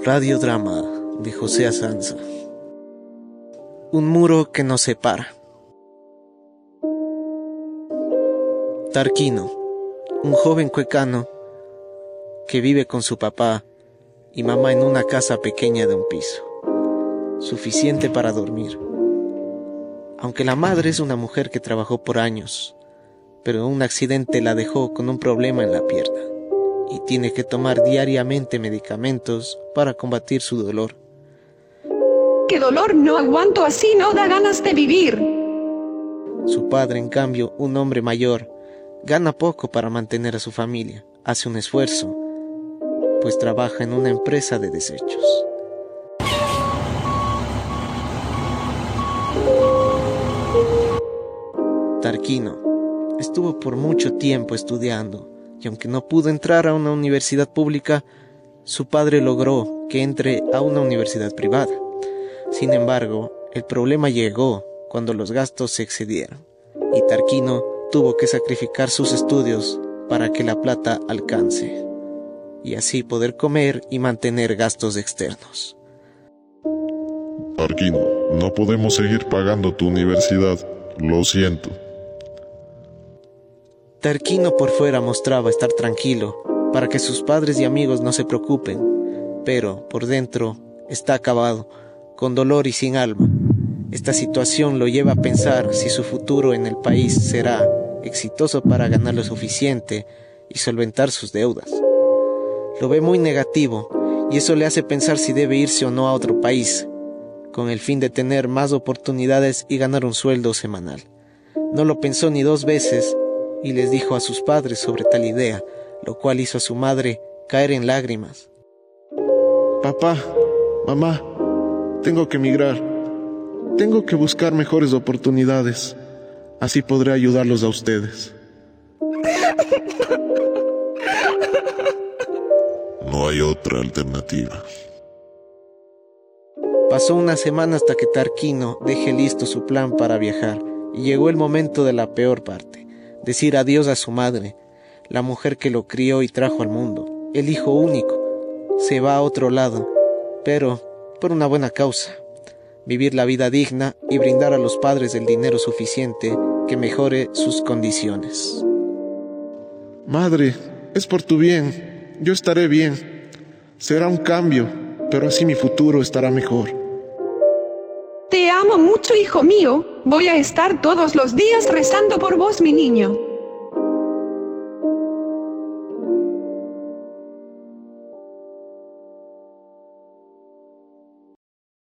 Radiodrama de José Azanza. Un muro que nos separa. Tarquino, un joven cuecano que vive con su papá y mamá en una casa pequeña de un piso, suficiente para dormir. Aunque la madre es una mujer que trabajó por años, pero un accidente la dejó con un problema en la pierna y tiene que tomar diariamente medicamentos para combatir su dolor. ¡Qué dolor! No aguanto así, no da ganas de vivir. Su padre, en cambio, un hombre mayor, gana poco para mantener a su familia, hace un esfuerzo, pues trabaja en una empresa de desechos. Tarquino estuvo por mucho tiempo estudiando, y aunque no pudo entrar a una universidad pública, su padre logró que entre a una universidad privada. Sin embargo, el problema llegó cuando los gastos se excedieron, y Tarquino tuvo que sacrificar sus estudios para que la plata alcance, y así poder comer y mantener gastos externos. Tarquino, no podemos seguir pagando tu universidad, lo siento. Tarquino por fuera mostraba estar tranquilo para que sus padres y amigos no se preocupen, pero por dentro está acabado, con dolor y sin alma. Esta situación lo lleva a pensar si su futuro en el país será exitoso para ganar lo suficiente y solventar sus deudas. Lo ve muy negativo y eso le hace pensar si debe irse o no a otro país, con el fin de tener más oportunidades y ganar un sueldo semanal. No lo pensó ni dos veces y les dijo a sus padres sobre tal idea, lo cual hizo a su madre caer en lágrimas. Papá, mamá, tengo que emigrar. Tengo que buscar mejores oportunidades. Así podré ayudarlos a ustedes. No hay otra alternativa. Pasó una semana hasta que Tarquino deje listo su plan para viajar, y llegó el momento de la peor parte: decir adiós a su madre, la mujer que lo crió y trajo al mundo, el hijo único. Se va a otro lado, pero por una buena causa: vivir la vida digna y brindar a los padres el dinero suficiente que mejore sus condiciones. Madre, es por tu bien. Yo estaré bien. Será un cambio, pero así mi futuro estará mejor. Te amo mucho, hijo mío. Voy a estar todos los días rezando por vos, mi niño.